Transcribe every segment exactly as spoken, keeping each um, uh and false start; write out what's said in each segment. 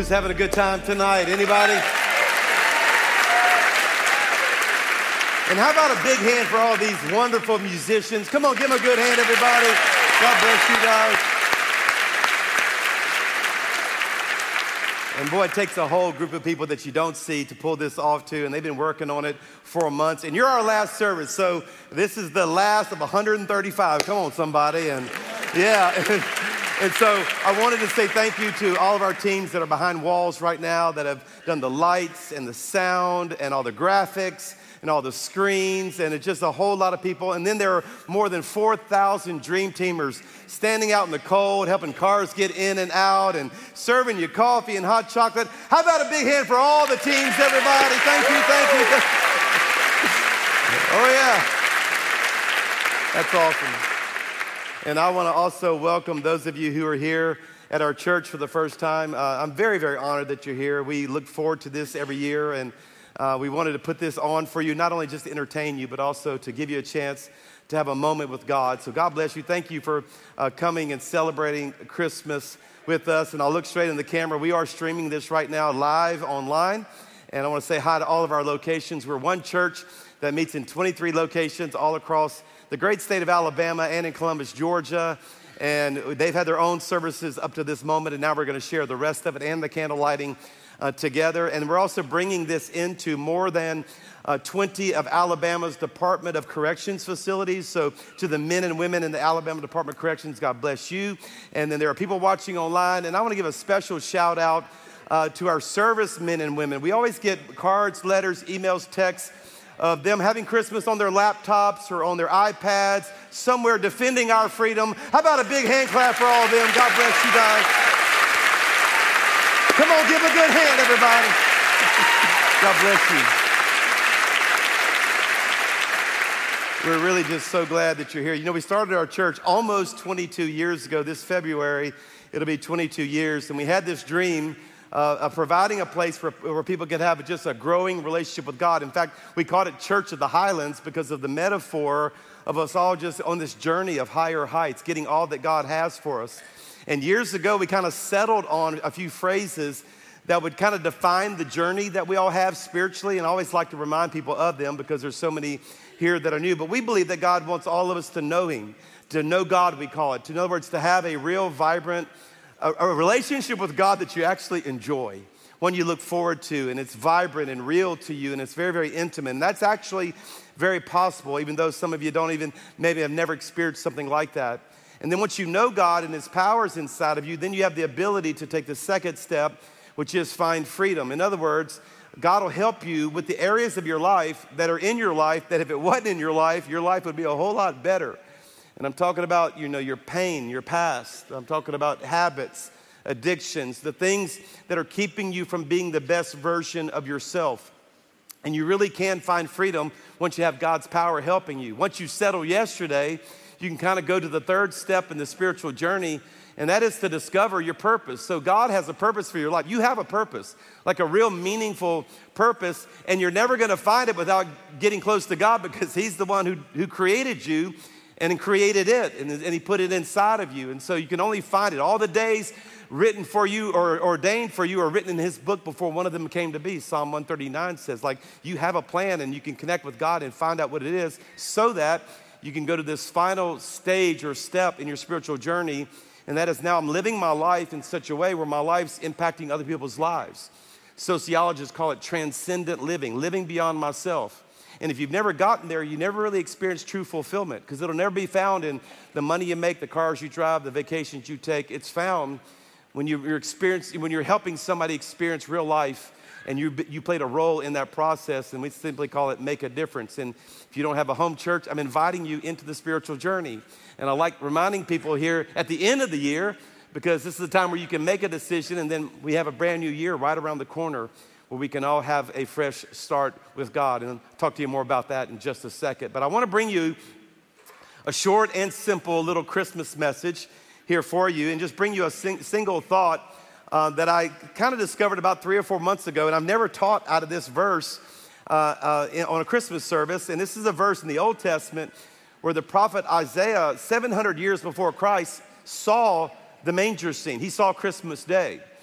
Who's having a good time tonight? Anybody? And how about a big hand for all these wonderful musicians? Come on, give them a good hand, everybody. God bless you guys. And boy, it takes a whole group of people that you don't see to pull this off too, and they've been working on it for months. And you're our last service, so this is the last of one hundred thirty-five. Come on, somebody. And yeah. And so I wanted to say thank you to all of our teams that are behind walls right now that have done the lights and the sound and all the graphics and all the screens, and it's just a whole lot of people. And then there are more than four thousand Dream Teamers standing out in the cold, helping cars get in and out and serving you coffee and hot chocolate. How about a big hand for all the teams, everybody? Thank you, thank you. Thank you. Oh, yeah. That's awesome. And I want to also welcome those of you who are here at our church for the first time. Uh, I'm very, very honored that you're here. We look forward to this every year, and uh, we wanted to put this on for you, not only just to entertain you, but also to give you a chance to have a moment with God. So God bless you. Thank you for uh, coming and celebrating Christmas with us. And I'll look straight in the camera. We are streaming this right now live online. And I want to say hi to all of our locations. We're one church that meets in twenty-three locations all across the great state of Alabama and in Columbus, Georgia. And they've had their own services up to this moment, and now we're going to share the rest of it and the candle lighting uh, together. And we're also bringing this into more than uh, twenty of Alabama's Department of Corrections facilities. So to the men and women in the Alabama Department of Corrections, God bless you. And then there are people watching online, and I want to give a special shout out uh, to our service men and women. We always get cards, letters, emails, texts of them having Christmas on their laptops or on their iPads, somewhere defending our freedom. How about a big hand clap for all of them? God bless you guys. Come on, give a good hand, everybody. God bless you. We're really just so glad that you're here. You know, we started our church almost twenty-two years ago. This February, it'll be twenty-two years. And we had this dream Uh, of providing a place for, where people could have just a growing relationship with God. In fact, we called it Church of the Highlands because of the metaphor of us all just on this journey of higher heights, getting all that God has for us. And years ago, we kind of settled on a few phrases that would kind of define the journey that we all have spiritually, and I always like to remind people of them because there's so many here that are new. But we believe that God wants all of us to know Him, to know God, we call it. In other words, to have a real, vibrant, A, a relationship with God that you actually enjoy, one you look forward to, and it's vibrant and real to you, and it's very, very intimate. And that's actually very possible, even though some of you don't even, maybe have never experienced something like that. And then once you know God and His power is inside of you, then you have the ability to take the second step, which is find freedom. In other words, God will help you with the areas of your life that are in your life that if it wasn't in your life, your life would be a whole lot better. And I'm talking about, you know, your pain, your past. I'm talking about habits, addictions, the things that are keeping you from being the best version of yourself. And you really can find freedom once you have God's power helping you. Once you settle yesterday, you can kind of go to the third step in the spiritual journey, and that is to discover your purpose. So God has a purpose for your life. You have a purpose, like a real meaningful purpose, and you're never going to find it without getting close to God because He's the one who, who created you and created it, and, and He put it inside of you. And so you can only find it. All the days written for you or ordained for you are written in His book before one of them came to be. Psalm one thirty-nine says, like, you have a plan and you can connect with God and find out what it is so that you can go to this final stage or step in your spiritual journey. And that is now I'm living my life in such a way where my life's impacting other people's lives. Sociologists call it transcendent living, living beyond myself. And if you've never gotten there, you never really experience true fulfillment because it'll never be found in the money you make, the cars you drive, the vacations you take. It's found when you, you're experiencing, when you're helping somebody experience real life and you, you played a role in that process, and we simply call it make a difference. And if you don't have a home church, I'm inviting you into the spiritual journey. And I like reminding people here at the end of the year because this is the time where you can make a decision, and then we have a brand new year right around the corner where we can all have a fresh start with God. And I'll talk to you more about that in just a second. But I want to bring you a short and simple little Christmas message here for you and just bring you a sing- single thought uh, that I kind of discovered about three or four months ago. And I've never taught out of this verse uh, uh, in, on a Christmas service. And this is a verse in the Old Testament where the prophet Isaiah, seven hundred years before Christ, saw the manger scene. He saw Christmas Day.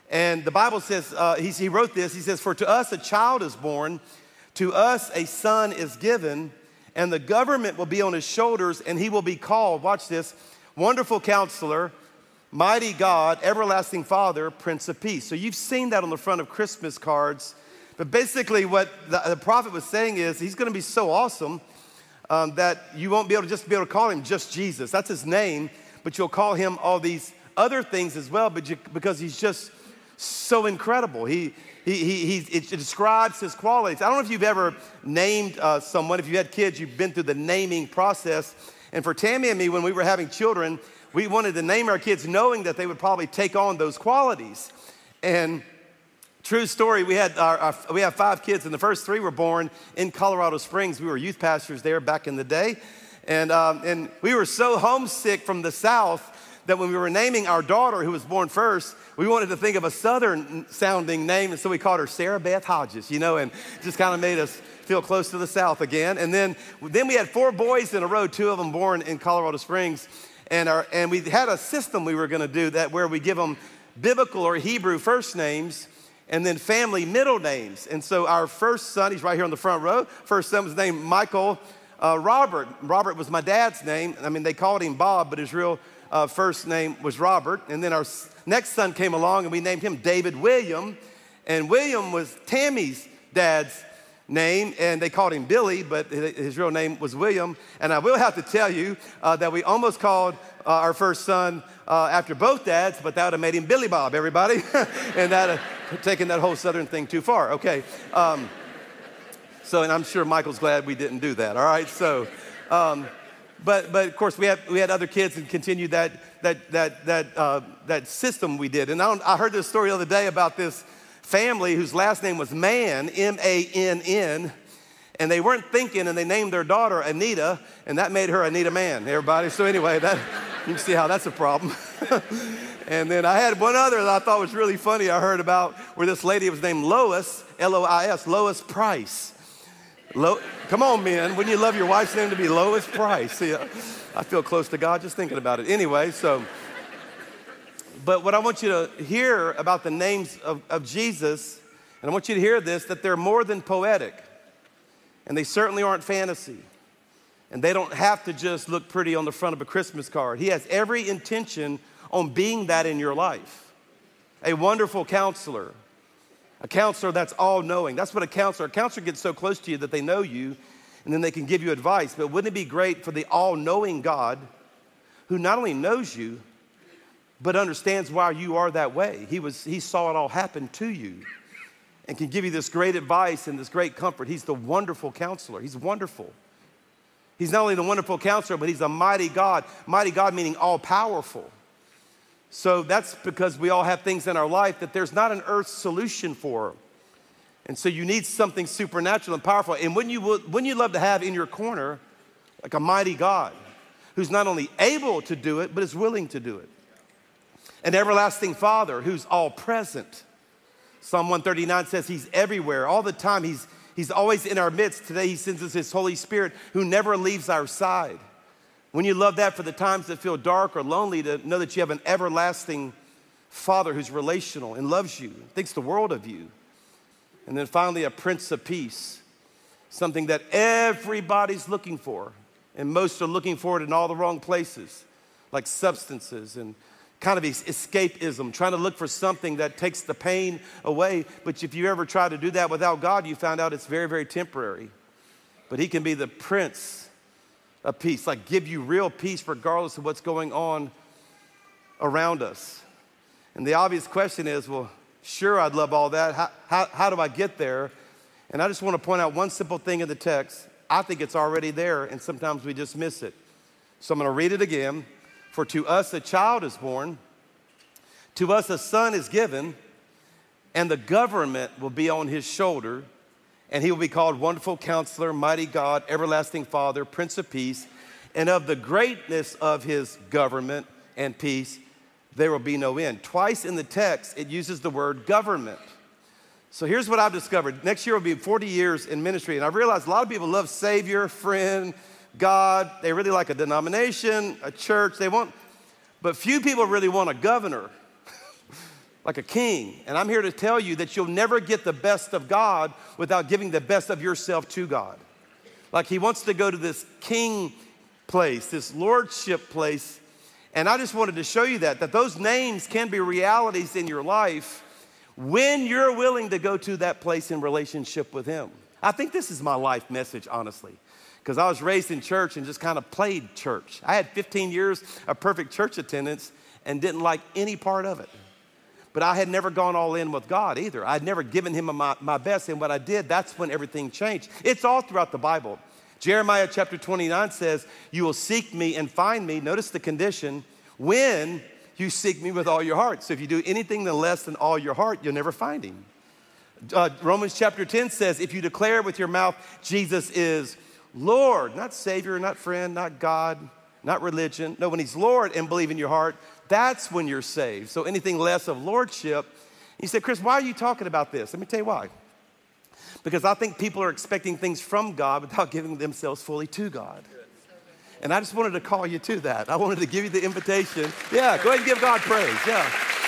And the Bible says, uh, he, he wrote this, he says, for to us a child is born, to us a son is given, and the government will be on his shoulders, and he will be called, watch this, Wonderful Counselor, Mighty God, Everlasting Father, Prince of Peace. So you've seen that on the front of Christmas cards. But basically what the, the prophet was saying is he's going to be so awesome um, that you won't be able to just be able to call him just Jesus. That's his name, but you'll call him all these other things as well, but you, because he's just so incredible. He, he, he, he, it describes his qualities. I don't know if you've ever named uh, someone. If you had kids, you've been through the naming process. And for Tammy and me, when we were having children, we wanted to name our kids knowing that they would probably take on those qualities. And true story, we had our, our, we have five kids, and the first three were born in Colorado Springs. We were youth pastors there back in the day. And, um, and we were so homesick from the South that when we were naming our daughter, who was born first, we wanted to think of a Southern-sounding name, and so we called her Sarah Beth Hodges, you know, and just kind of made us feel close to the South again. And then, then we had four boys in a row, two of them born in Colorado Springs. And, our, and we had a system we were going to do that where we give them biblical or Hebrew first names and then family middle names. And so our first son, he's right here on the front row, first son was named Michael uh, Robert. Robert was my dad's name. I mean, they called him Bob, but his real uh, first name was Robert. And then our next son came along and we named him David William. And William was Tammy's dad's name, and they called him Billy, but his real name was William. And I will have to tell you uh, that we almost called uh, our first son uh, after both dads, but that would have made him Billy Bob, everybody. And that uh, taken that whole Southern thing too far. Okay. Um, so, and I'm sure Michael's glad we didn't do that. All right. So, um, but but of course we had we had other kids and continued that that that that uh, that system we did. And I, I heard this story the other day about this family whose last name was Mann, M A N N, and they weren't thinking, and they named their daughter Anita, and that made her Anita Mann, everybody. So anyway, that you can see how that's a problem. And then I had one other that I thought was really funny I heard about, where this lady was named Lois, L O I S, Lois Price. Lo- Come on, men, wouldn't you love your wife's name to be Lois Price? See, I feel close to God just thinking about it. Anyway, so... But what I want you to hear about the names of, of Jesus, and I want you to hear this, that they're more than poetic, and they certainly aren't fantasy, and they don't have to just look pretty on the front of a Christmas card. He has every intention on being that in your life. A wonderful counselor, a counselor that's all-knowing. That's what a counselor, a counselor gets so close to you that they know you, and then they can give you advice. But wouldn't it be great for the all-knowing God, who not only knows you, but understands why you are that way. He was, he saw it all happen to you and can give you this great advice and this great comfort. He's the wonderful counselor. He's wonderful. He's not only the wonderful counselor, but he's a mighty God. Mighty God meaning all powerful. So that's because we all have things in our life that there's not an earth solution for. And so you need something supernatural and powerful. And wouldn't you, wouldn't you love to have in your corner like a mighty God who's not only able to do it, but is willing to do it? An everlasting Father who's all present. Psalm one thirty-nine says he's everywhere, all the time. He's, he's always in our midst. Today he sends us his Holy Spirit who never leaves our side. When you love that for the times that feel dark or lonely, to know that you have an everlasting Father who's relational and loves you, thinks the world of you. And then finally, a Prince of Peace, something that everybody's looking for, and most are looking for it in all the wrong places, like substances and kind of escapism, trying to look for something that takes the pain away. But if you ever try to do that without God, you found out it's very, very temporary. But he can be the Prince of Peace, like give you real peace regardless of what's going on around us. And the obvious question is, well, sure, I'd love all that. How, how, how do I get there? And I just want to point out one simple thing in the text. I think it's already there, and sometimes we just miss it. So I'm going to read it again. For to us a child is born, to us a son is given, and the government will be on his shoulder, and he will be called Wonderful Counselor, Mighty God, Everlasting Father, Prince of Peace. And of the greatness of his government and peace, there will be no end. Twice in the text, it uses the word government. So here's what I've discovered. Next year will be forty years in ministry, and I've realized a lot of people love Savior, friend, God. They really like a denomination, a church. They want, but few people really want a governor. like a king. And I'm here to tell you that you'll never get the best of God without giving the best of yourself to God. Like he wants to go to this king place, this lordship place. And I just wanted to show you that, that those names can be realities in your life when you're willing to go to that place in relationship with him. I think this is my life message, honestly, because I was raised in church and just kind of played church. I had fifteen years of perfect church attendance and didn't like any part of it. But I had never gone all in with God either. I'd never given him my, my best, and what I did, that's when everything changed. It's all throughout the Bible. Jeremiah chapter twenty-nine says, you will seek me and find me. Notice the condition, when you seek me with all your heart. So if you do anything less than all your heart, you'll never find him. Uh, Romans chapter ten says, if you declare with your mouth, Jesus is Lord, not Savior, not friend, not God, not religion. No, when he's Lord and believe in your heart, that's when you're saved. So anything less of lordship. You say, Chris, why are you talking about this? Let me tell you why. Because I think people are expecting things from God without giving themselves fully to God. And I just wanted to call you to that. I wanted to give you the invitation. Yeah, go ahead and give God praise. Yeah.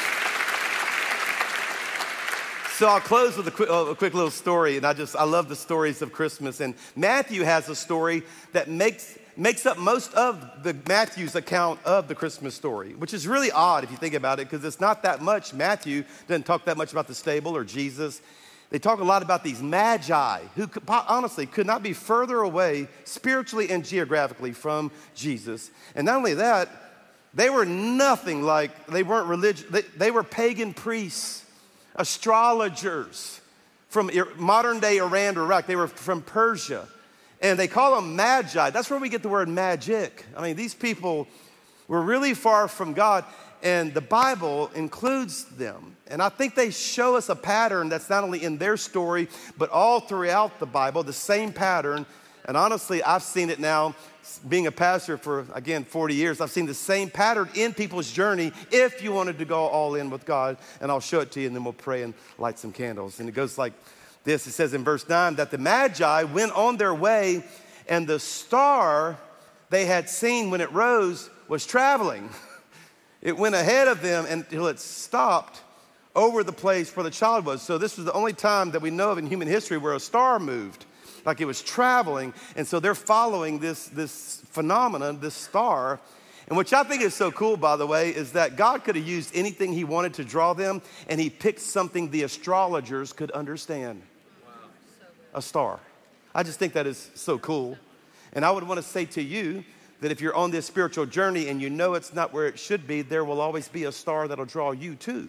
So I'll close with a quick, a quick little story. And I just, I love the stories of Christmas. And Matthew has a story that makes, makes up most of the Matthew's account of the Christmas story, which is really odd if you think about it, because it's not that much. Matthew doesn't talk that much about the stable or Jesus. They talk a lot about these magi who could, honestly could not be further away spiritually and geographically from Jesus. And not only that, they were nothing like, they weren't religious, they, they were pagan priests, astrologers from modern day Iran or Iraq. They were from Persia. And they call them magi. That's where we get the word magic. I mean, these people were really far from God, and the Bible includes them. And I think they show us a pattern that's not only in their story, but all throughout the Bible, the same pattern. And honestly, I've seen it now, being a pastor for, again, forty years. I've seen the same pattern in people's journey if you wanted to go all in with God. And I'll show it to you, and then we'll pray and light some candles. And it goes like this. It says in verse nine that the Magi went on their way, and the star they had seen when it rose was traveling. It went ahead of them until it stopped over the place where the child was. So this was the only time that we know of in human history where a star moved, like it was traveling. And so they're following this, this phenomenon, this star. And which I think is so cool, by the way, is that God could have used anything he wanted to draw them, and he picked something the astrologers could understand. Wow. A star. I just think that is so cool. And I would want to say to you that if you're on this spiritual journey and you know it's not where it should be, there will always be a star that'll draw you too.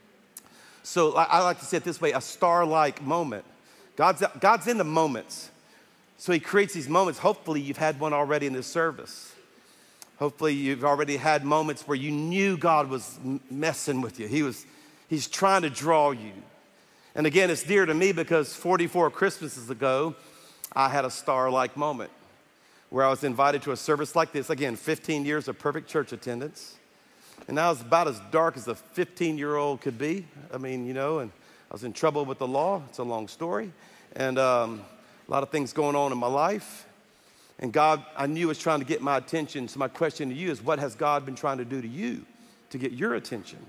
So I like to say it this way, a star-like moment. God's, God's in the moments. So he creates these moments. Hopefully you've had one already in this service. Hopefully you've already had moments where you knew God was messing with you. He was, he's trying to draw you. And again, it's dear to me because forty-four Christmases ago, I had a star-like moment where I was invited to a service like this. Again, fifteen years of perfect church attendance. And I was about as dark as a fifteen-year-old could be. I mean, you know, and I was in trouble with the law. It's a long story. And um, a lot of things going on in my life. And God, I knew, was trying to get my attention. So my question to you is, what has God been trying to do to you to get your attention?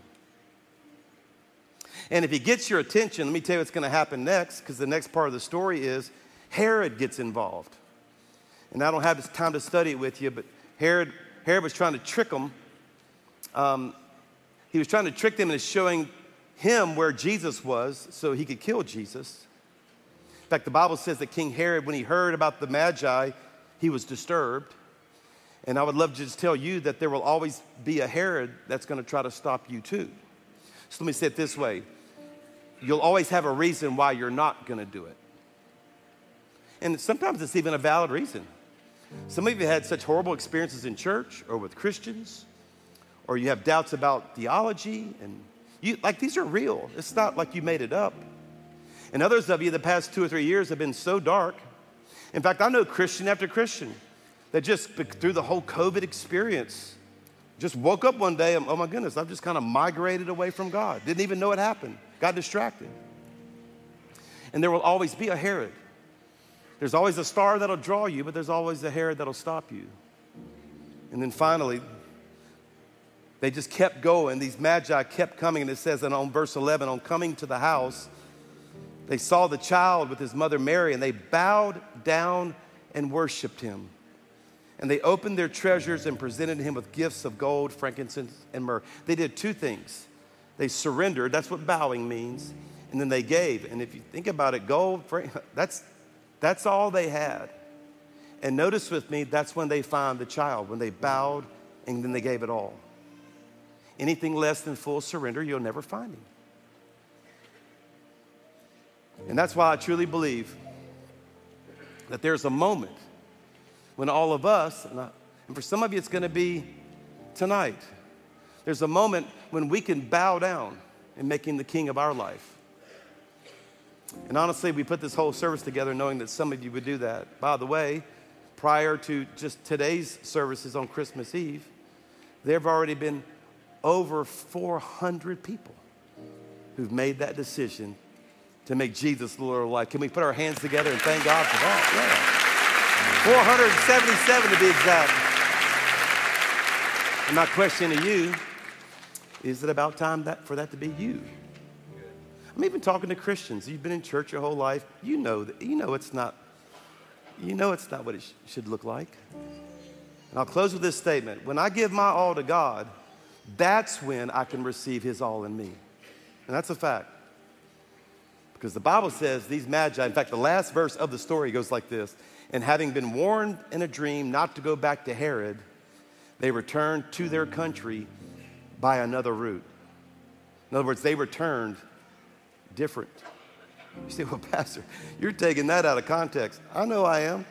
And if he gets your attention, let me tell you what's going to happen next, because the next part of the story is Herod gets involved. And I don't have this time to study it with you, but Herod, Herod was trying to trick them. Um, he was trying to trick them into showing him where Jesus was so he could kill Jesus. In fact, the Bible says that King Herod, when he heard about the Magi, he was disturbed. And I would love to just tell you that there will always be a Herod that's going to try to stop you too. So let me say it this way. You'll always have a reason why you're not going to do it. And sometimes it's even a valid reason. Some of you had such horrible experiences in church or with Christians, or you have doubts about theology, and you, like these are real. It's not like you made it up. And others of you the past two or three years have been so dark. In fact, I know Christian after Christian that just through the whole COVID experience, just woke up one day and, oh my goodness, I've just kind of migrated away from God. Didn't even know it happened. Got distracted. And there will always be a Herod. There's always a star that'll draw you, but there's always a Herod that'll stop you. And then finally, They just kept going. These magi kept coming. And it says in on verse eleven, on coming to the house, they saw the child with his mother Mary, and they bowed down and worshiped him. And they opened their treasures and presented him with gifts of gold, frankincense, and myrrh. They did two things. They surrendered. That's what bowing means. And then they gave. And if you think about it, gold, that's, that's all they had. And notice with me, that's when they found the child, when they bowed and then they gave it all. Anything less than full surrender, you'll never find him. And that's why I truly believe that there's a moment when all of us, and, I, and for some of you it's going to be tonight, there's a moment when we can bow down and make him the king of our life. And honestly, we put this whole service together knowing that some of you would do that. By the way, prior to just today's services on Christmas Eve, there have already been over four hundred people who've made that decision to make Jesus the Lord of life. Can we put our hands together and thank God for that? Yeah. four hundred seventy-seven to be exact. And my question to you, is it about time that, for that to be you? I'm even talking to Christians. You've been in church your whole life. You know that, you know it's not, you know it's not what it sh- should look like. And I'll close with this statement. When I give my all to God, that's when I can receive his all in me. And that's a fact. Because the Bible says these magi, in fact, the last verse of the story goes like this. And having been warned in a dream not to go back to Herod, they returned to their country by another route. In other words, they returned different. You say, well, Pastor, you're taking that out of context. I know I am.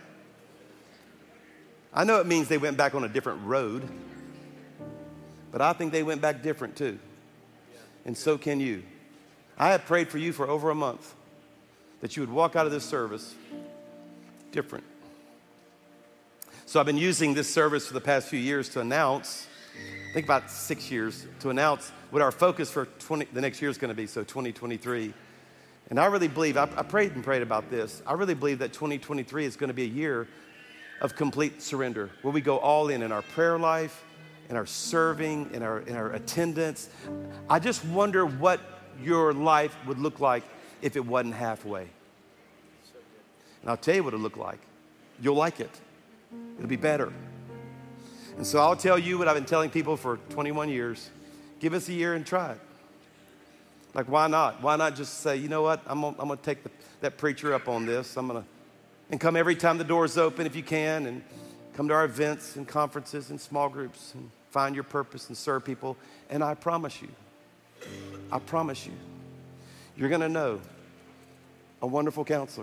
I know it means they went back on a different road, but I think they went back different too. And so can you. I have prayed for you for over a month that you would walk out of this service different. So I've been using this service for the past few years to announce, I think about six years, to announce what our focus for twenty, the next year is going to be, so twenty twenty-three. And I really believe, I, I prayed and prayed about this, I really believe that twenty twenty-three is going to be a year of complete surrender, where we go all in in our prayer life, in our serving, in our, in our attendance. I just wonder what your life would look like if it wasn't halfway. And I'll tell you what it'll look like. You'll like it. It'll be better. And so I'll tell you what I've been telling people for twenty-one years. Give us a year and try it. Like, why not? Why not just say, you know what? I'm gonna, I'm gonna take the, that preacher up on this. I'm gonna, and come every time the door's open if you can, and come to our events and conferences and small groups and find your purpose and serve people. And I promise you, I promise you, you're gonna know a wonderful counselor,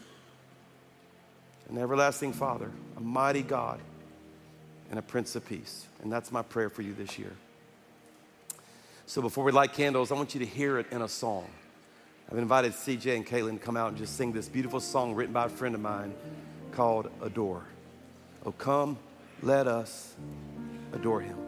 an everlasting Father, a mighty God, and a Prince of Peace. And that's my prayer for you this year. So before we light candles, I want you to hear it in a song. I've invited C J and Caitlin to come out and just sing this beautiful song written by a friend of mine called Adore. Oh, come, let us adore him.